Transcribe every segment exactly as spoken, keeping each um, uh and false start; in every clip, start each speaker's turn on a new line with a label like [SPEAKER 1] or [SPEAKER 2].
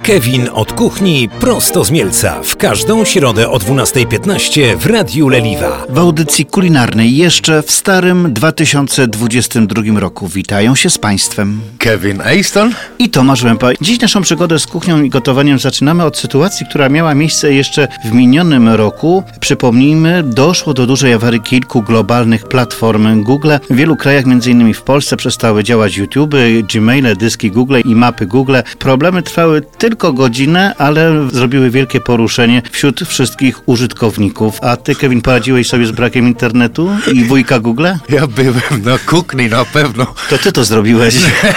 [SPEAKER 1] Kevin od kuchni prosto z Mielca. W każdą środę o dwunasta piętnaście w Radiu Leliwa.
[SPEAKER 2] W audycji kulinarnej jeszcze w starym dwa tysiące dwudziestym drugim roku witają się z Państwem
[SPEAKER 3] Kevin Aston
[SPEAKER 2] i Tomasz Łępa. Dziś naszą przygodę z kuchnią i gotowaniem zaczynamy od sytuacji, która miała miejsce jeszcze w minionym roku. Przypomnijmy, doszło do dużej awarii kilku globalnych platform Google. W wielu krajach, między innymi w Polsce, przestały działać YouTube, Gmaile, dyski Google i mapy Google. Problemy trwały tylko godzinę, ale zrobiły wielkie poruszenie wśród wszystkich użytkowników. A ty, Kevin, poradziłeś sobie z brakiem internetu i wujka Google?
[SPEAKER 3] Ja byłem na kuchni na pewno.
[SPEAKER 2] To ty to zrobiłeś.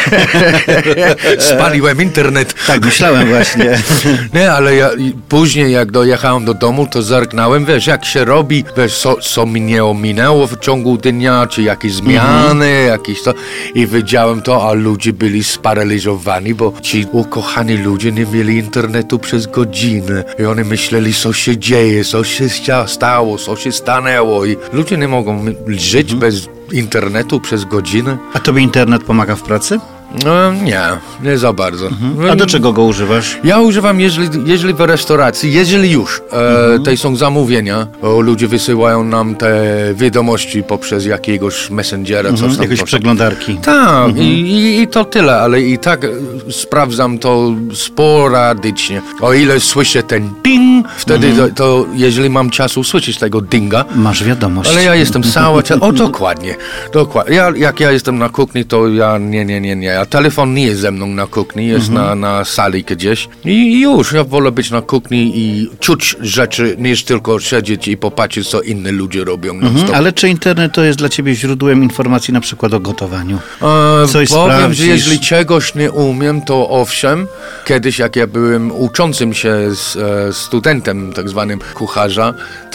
[SPEAKER 3] Spaliłem internet.
[SPEAKER 2] Tak, myślałem właśnie.
[SPEAKER 3] Nie, ale ja później jak dojechałem do domu, to zerknąłem, wiesz, jak się robi, wiesz, co, co mnie ominęło w ciągu dnia, czy jakieś zmiany, mm-hmm. jakieś to. I widziałem to, a ludzie byli sparaliżowani, bo ci ukochani ludzie nie mieli internetu przez godzinę. I oni myśleli, co się dzieje, co się stało, co się stanęło. I ludzie nie mogą żyć mm-hmm. bez internetu przez godzinę.
[SPEAKER 2] A tobie internet pomaga w pracy?
[SPEAKER 3] No, nie, nie za bardzo.
[SPEAKER 2] Mhm. A do czego go używasz?
[SPEAKER 3] Ja używam, jeżeli, jeżeli w restauracji, jeżeli już e, mhm. te są zamówienia, o, ludzie wysyłają nam te wiadomości poprzez jakiegoś messengera,
[SPEAKER 2] mhm.
[SPEAKER 3] coś tam.
[SPEAKER 2] Jakieś przeglądarki.
[SPEAKER 3] Tak,
[SPEAKER 2] mhm.
[SPEAKER 3] i, i to tyle, ale i tak e, sprawdzam to sporadycznie. O ile słyszę ten ding, wtedy mhm. to, to jeżeli mam czas usłyszeć tego dinga.
[SPEAKER 2] Masz wiadomość.
[SPEAKER 3] Ale ja jestem cały czas, o dokładnie, dokładnie. Ja, jak ja jestem na kuchni, to ja nie, nie, nie, nie. A telefon nie jest ze mną na kuchni, jest mhm. na, na sali gdzieś. I już, ja wolę być na kuchni i czuć rzeczy, niż tylko siedzieć i popatrzeć, co inne ludzie robią. Mhm.
[SPEAKER 2] Ale czy internet to jest dla ciebie źródłem informacji na przykład o gotowaniu?
[SPEAKER 3] E, Coś powiem, sprawdzisz? Że jeżeli czegoś nie umiem, to owszem. Kiedyś, jak ja byłem uczącym się z e, studentem tak zwanym kucharza,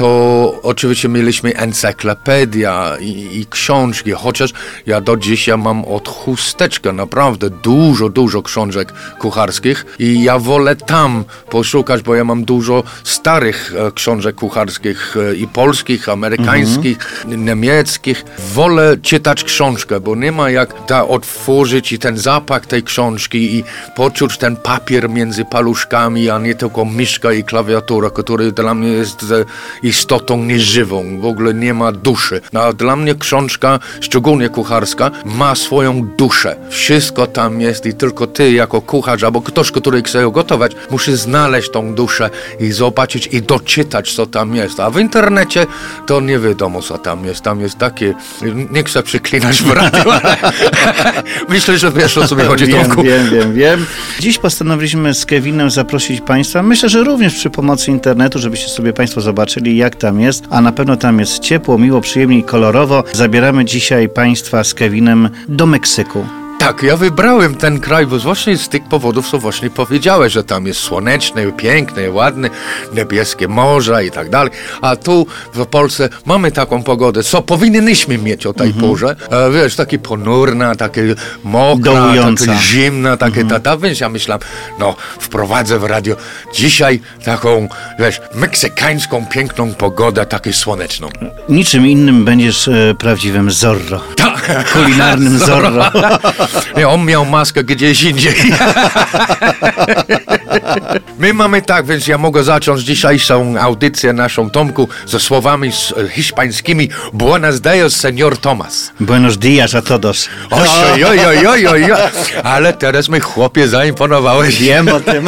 [SPEAKER 3] to oczywiście mieliśmy encyklopedia i, i książki, chociaż ja do dziś ja mam od chusteczka naprawdę dużo, dużo książek kucharskich i ja wolę tam poszukać, bo ja mam dużo starych e, książek kucharskich e, i polskich, amerykańskich, mm-hmm. niemieckich. Wolę czytać książkę, bo nie ma jak da otworzyć i ten zapach tej książki i poczuć ten papier między paluszkami, a nie tylko myszka i klawiatura, który dla mnie jest e, istotą nieżywą. W ogóle nie ma duszy. A dla mnie książka, szczególnie kucharska, ma swoją duszę. Wszystko tam jest i tylko ty jako kucharz albo ktoś, który chce gotować, musi znaleźć tą duszę i zobaczyć i doczytać, co tam jest. A w internecie to nie wiadomo, co tam jest. Tam jest takie... Nie chcę przeklinać w radiu, ale myślę, że wiesz, o co mi chodzi.
[SPEAKER 2] Wiem, Tomku. wiem, wiem, wiem. Dziś postanowiliśmy z Kevinem zaprosić Państwa, myślę, że również przy pomocy internetu, żebyście sobie Państwo zobaczyli, jak tam jest, a na pewno tam jest ciepło, miło, przyjemnie i kolorowo. Zabieramy dzisiaj Państwa z Kevinem do Meksyku.
[SPEAKER 3] Tak, ja wybrałem ten kraj, bo właśnie z tych powodów, co właśnie powiedziałeś, że tam jest słoneczne, piękne, ładne, niebieskie morza i tak dalej. A tu w Polsce mamy taką pogodę, co powinniśmy mieć o tej mm-hmm. porze. E, wiesz, takie ponurna, takie mokra, takie zimna, takie mm-hmm. tata. Więc ja myślałem, no wprowadzę w radio dzisiaj taką, wiesz, meksykańską, piękną pogodę, taką słoneczną.
[SPEAKER 2] Niczym innym będziesz e, prawdziwym Zorro.
[SPEAKER 3] Tak.
[SPEAKER 2] Kulinarnym Zorro. Zorro.
[SPEAKER 3] Nie, on miał maskę gdzieś indziej. My mamy tak, więc ja mogę zacząć dzisiejszą audycję naszą, Tomku, ze słowami hiszpańskimi. Buenos dias, señor Tomas.
[SPEAKER 2] Buenos dias a todos.
[SPEAKER 3] Oj, oj, oj, oj, oj. Ale teraz mi, chłopie, zaimponowałeś.
[SPEAKER 2] Wiem o tym.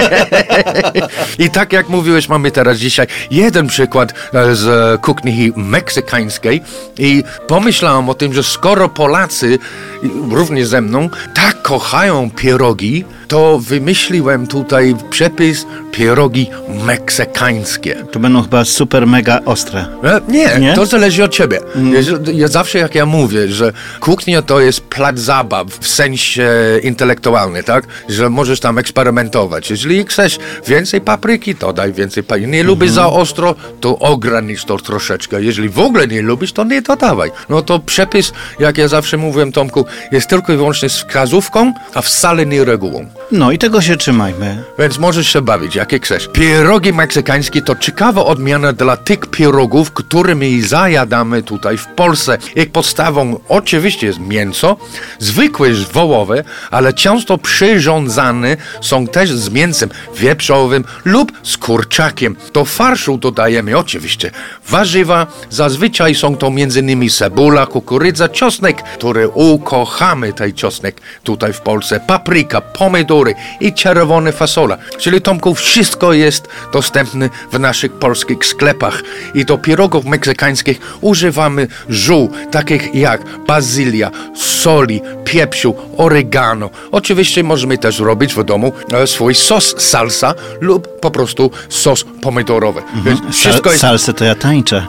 [SPEAKER 3] I tak jak mówiłeś, mamy teraz dzisiaj jeden przykład z kuchni meksykańskiej i pomyślałem o tym, że skoro Polacy również ze mną tak kochają pierogi, to wymyśliłem tutaj przepis pierogi meksykańskie.
[SPEAKER 2] To będą chyba super mega ostre.
[SPEAKER 3] E, nie, nie, to zależy od ciebie. Mm. Ja, ja zawsze jak ja mówię, że kuchnia to jest plac zabaw w sensie intelektualnym, tak? Że możesz tam eksperymentować. Jeżeli chcesz więcej papryki, to daj więcej papryki. Nie mm-hmm. lubisz za ostro, to ogranicz to troszeczkę. Jeżeli w ogóle nie lubisz, to nie dodawaj. No to przepis, jak ja zawsze mówiłem, Tomku, jest tylko i wyłącznie wskazówką, a wcale nie regułą.
[SPEAKER 2] No i tego się trzymajmy.
[SPEAKER 3] Więc możesz się bawić, jakie chcesz. Pierogi meksykańskie to ciekawa odmiana dla tych pierogów, którymi zajadamy tutaj w Polsce. Ich podstawą oczywiście jest mięso, zwykłe wołowe, ale często przyrządzane są też z mięsem wieprzowym lub z kurczakiem. Do farszu dodajemy oczywiście warzywa. Zazwyczaj są to między innymi cebula, kukurydza, czosnek, który ukochamy, tej czosnek tutaj w Polsce, papryka, pomidory i czerwone fasola. Czyli, Tomku, wszystko jest dostępne w naszych polskich sklepach. I do pierogów meksykańskich używamy ziół, takich jak bazylia, soli, pieprzu, oregano. Oczywiście możemy też robić w domu e, swój sos salsa lub po prostu sos pomidorowy.
[SPEAKER 2] Mhm. Wszystko jest... Salsę to ja tańczę.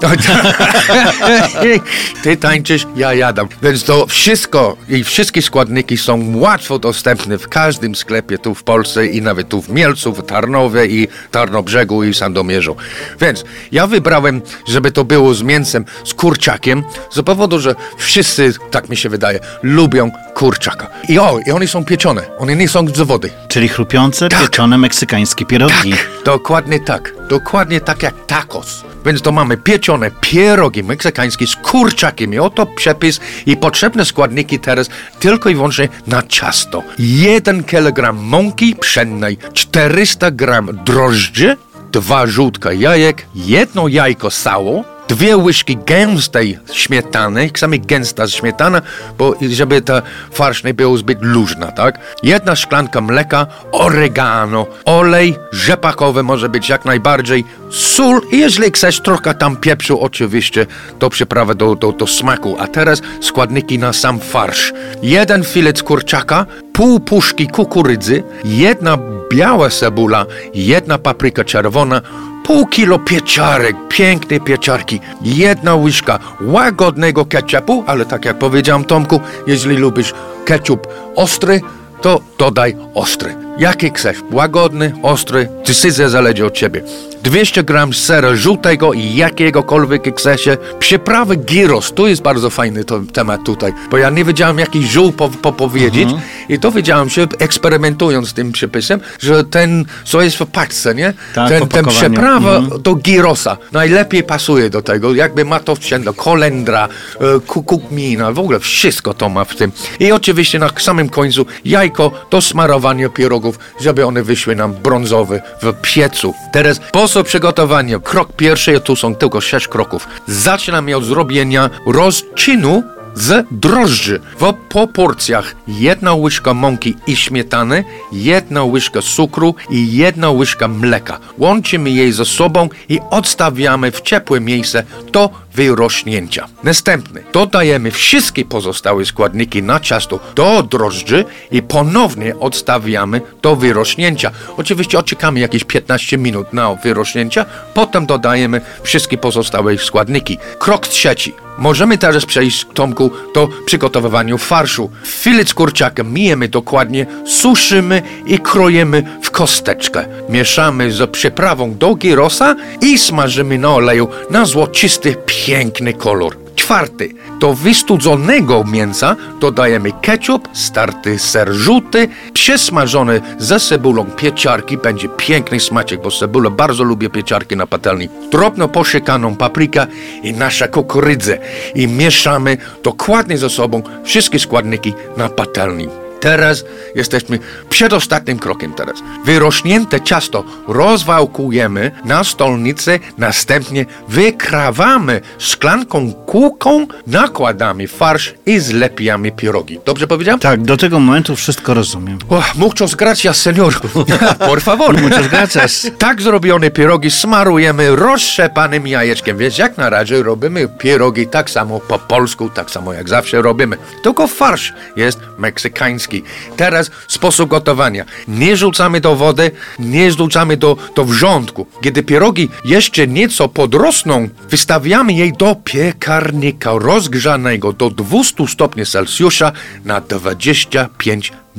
[SPEAKER 3] Ty tańczysz, ja jadam. Więc to wszystko i wszystkie składniki są łatwo dostępne w każdym sklepie tu w Polsce i nawet tu w Mielcu, w Tarnowie i Tarnobrzegu i Sandomierzu. Więc ja wybrałem, żeby to było z mięsem, z kurczakiem, z powodu, że wszyscy, tak mi się wydaje, lubią kurczaka. I o, i one są pieczone. One nie są z wody.
[SPEAKER 2] Czyli chrupiące, tak. pieczone meksykańskie pierogi.
[SPEAKER 3] Tak, dokładnie tak. Dokładnie tak jak tacos. Więc to mamy pieczone pierogi meksykańskie z kurczakiem. I oto przepis i potrzebne składniki teraz tylko i wyłącznie na ciasto. jeden kilogram mąki pszennej, czterysta gramów drożdży, dwa żółtka jajek, jedno jajko sało, dwie łyżki gęstej śmietany, sami gęsta śmietana, bo żeby ta farsz nie był zbyt luźna, tak? Jedna szklanka mleka, oregano, olej rzepakowy może być jak najbardziej, sól i jeżeli chcesz trochę tam pieprzu, oczywiście do przyprawy, do, do, do smaku. A teraz składniki na sam farsz. Jeden filet kurczaka, pół puszki kukurydzy, jedna biała cebula, jedna papryka czerwona, pół kilo pieczarek, piękne pieczarki, jedna łyżka łagodnego ketchupu, ale tak jak powiedziałem, Tomku, jeżeli lubisz ketchup ostry, to dodaj ostry. Jaki chcesz, łagodny, ostry, decyzja zależy od ciebie. dwieście gramów sera żółtego i jakiegokolwiek chcecie. Przyprawy gyros, to jest bardzo fajny to, temat tutaj, bo ja nie wiedziałem jaki żół po, po powiedzieć mhm. i dowiedziałem się, eksperymentując z tym przepisem, że ten, co jest w paczce, nie?
[SPEAKER 2] Tak,
[SPEAKER 3] ten, ten przyprawa
[SPEAKER 2] mhm.
[SPEAKER 3] do gyrosa najlepiej pasuje do tego, jakby ma to wszędzie, kolendra, kukumina, w ogóle wszystko to ma w tym. I oczywiście na samym końcu jajko do smarowania pierogów, żeby one wyszły nam brązowe w piecu. Teraz sposób przygotowania. Krok pierwszy, tu są tylko sześć kroków. Zaczynamy od zrobienia rozczynu z drożdży. W proporcjach jedna łyżka mąki i śmietany, jedna łyżka cukru i jedna łyżka mleka. Łączymy je ze sobą i odstawiamy w ciepłe miejsce do wyrośnięcia. Następnie dodajemy wszystkie pozostałe składniki na ciasto do drożdży i ponownie odstawiamy do wyrośnięcia. Oczywiście odczekamy jakieś piętnaście minut na wyrośnięcia, potem dodajemy wszystkie pozostałe składniki. Krok trzeci. Możemy teraz przejść, Tomku, do przygotowywania farszu. Filet z kurczakiem myjemy dokładnie, suszymy i krojemy w kosteczkę. Mieszamy z przyprawą do gyrosa i smażymy na oleju na złocisty, piękny kolor. Czwarty. Do wystudzonego mięsa dodajemy ketchup, starty ser żółty, przesmażony ze cebulą pieczarki. Będzie piękny smaczek, bo cebula bardzo lubię pieczarki na patelni. Drobno poszykaną paprykę i nasza kukurydzę. I mieszamy dokładnie ze sobą wszystkie składniki na patelni. Teraz jesteśmy przed ostatnim krokiem teraz. Wyrośnięte ciasto rozwałkujemy na stolnicy, następnie wykrawamy szklanką kółką, nakładamy farsz i zlepiamy pierogi. Dobrze powiedziałem?
[SPEAKER 2] Tak, do tego momentu wszystko rozumiem.
[SPEAKER 3] Oh, muchos gracias, señor. Por favor.
[SPEAKER 2] Muchas gracias.
[SPEAKER 3] Tak zrobione pierogi smarujemy roztrzepanym jajeczkiem. Więc jak na razie robimy pierogi tak samo po polsku, tak samo jak zawsze robimy. Tylko farsz jest meksykański. Teraz sposób gotowania. Nie rzucamy do wody, nie rzucamy do, do wrzątku. Kiedy pierogi jeszcze nieco podrosną, wystawiamy je do piekarnika rozgrzanego do dwieście stopni Celsjusza na dwadzieścia pięć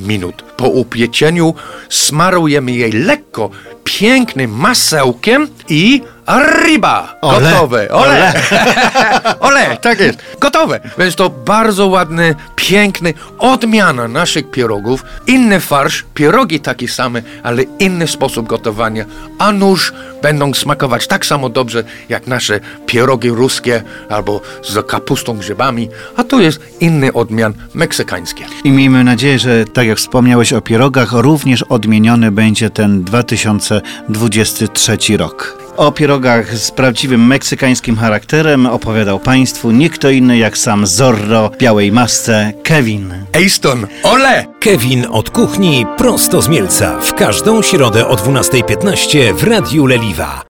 [SPEAKER 3] minut. Po upieczeniu smarujemy jej lekko pięknym masełkiem i arriba!
[SPEAKER 2] Ole.
[SPEAKER 3] Gotowe! Ole! Ole, tak jest. Gotowe! Więc to bardzo ładny, piękny, odmiana naszych pierogów. Inny farsz, pierogi takie same, ale inny sposób gotowania. A nuż będą smakować tak samo dobrze, jak nasze pierogi ruskie albo z kapustą, grzybami. A to jest inny odmian meksykańskie.
[SPEAKER 2] I miejmy nadzieję, że tak jak wspomniałeś o pierogach, również odmieniony będzie ten dwa tysiące dwudziesty trzeci rok. O pierogach z prawdziwym meksykańskim charakterem opowiadał Państwu nie kto inny jak sam Zorro w białej masce, Kevin.
[SPEAKER 3] Easton, ole!
[SPEAKER 1] Kevin od kuchni prosto z Mielca w każdą środę o dwunastej piętnaście w Radiu Leliwa.